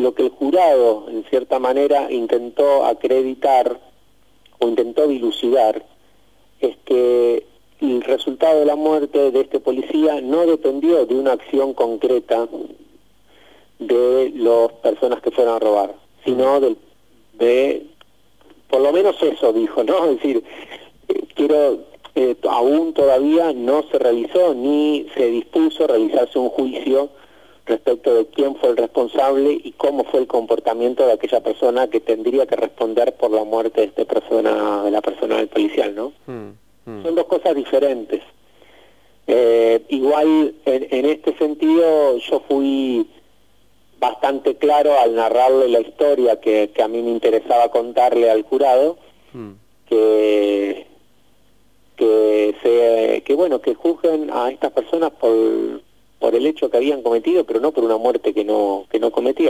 lo que el jurado, en cierta manera, intentó acreditar o intentó dilucidar es que el resultado de la muerte de este policía no dependió de una acción concreta de las personas que fueron a robar, sino de por lo menos eso dijo, ¿no? Es decir, aún todavía no se realizó ni se dispuso realizarse un juicio respecto de quién fue el responsable y cómo fue el comportamiento de aquella persona que tendría que responder por la muerte de la persona del policial, ¿no? Son dos cosas diferentes. Igual, en este sentido, yo fui bastante claro al narrarle la historia que a mí me interesaba contarle al jurado, que juzguen a estas personas por el hecho que habían cometido, pero no por una muerte que no cometieron.